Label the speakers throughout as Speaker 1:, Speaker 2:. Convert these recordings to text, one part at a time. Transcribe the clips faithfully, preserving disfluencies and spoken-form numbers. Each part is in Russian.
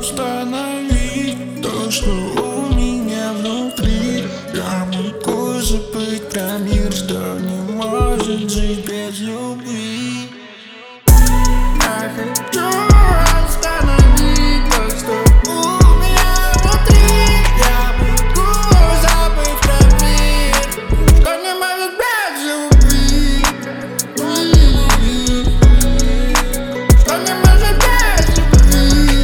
Speaker 1: остановить то, что у меня внутри. Я могу забыть про мир, что не может жить без любви. Я хочу остановить то, что у меня внутри. Я могу забыть про мир, что не может без любви. Что не может без любви.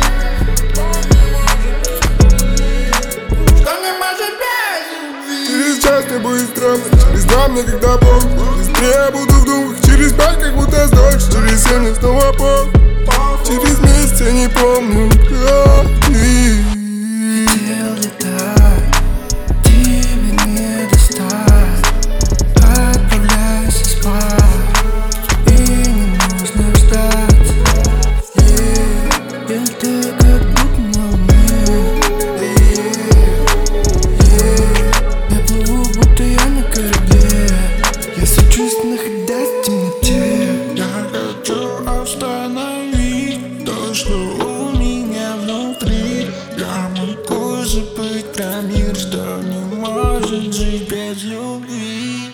Speaker 1: Что не может без любви.
Speaker 2: Через час мне будет странно, через два мне когда помню. Быстрее я буду в думках, через пять как будто дольше. Через семь мне снова пол, через месяц я не помню, как ты.
Speaker 1: Хотел летать, тебе не достать. Отправляйся спать, и не нужно ждать. Yeah, я ты как будто на луне. Yeah, yeah, я плыву, будто я на корабле. Я сочусь, находясь в темноте. Я хочу остановить то, что у меня внутри. Я могу забыть про мир, что не может жить без любви.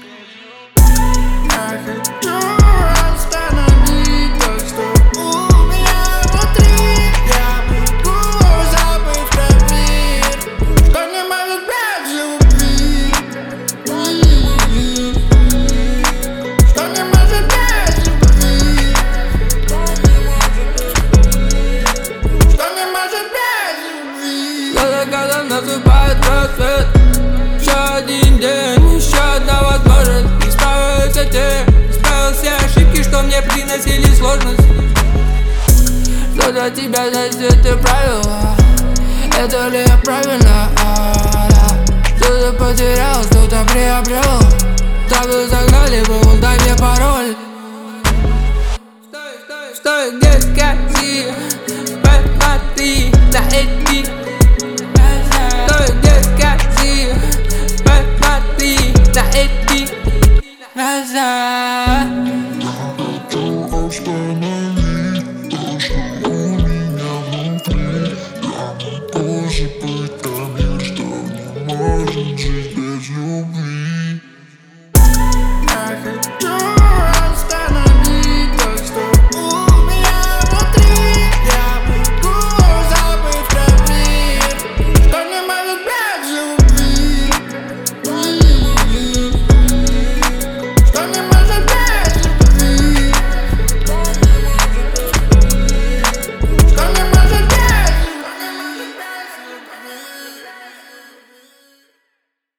Speaker 1: Я хочу остановить то, что у меня внутри. Я могу забыть про мир, что не может без любви. Что не может без любви. Что не может без любви.
Speaker 3: За закатом наступает рассвет. Еще один день, еще одна возможность исправиться те, исправил все ошибки, что мне приносили сложность. Что для тебя здесь это правило? Это ли я правильно? А, да. Что-то потерял, что-то приобрел. Табло загнали, был, дай мне пароль. Стой, стой, стой, где скажи? Посмотри на эти. Стой, где скажи? Посмотри на эти глаза.
Speaker 1: Хочу остановить то, что у меня внутри. Я могу забыть про мир, что не может жить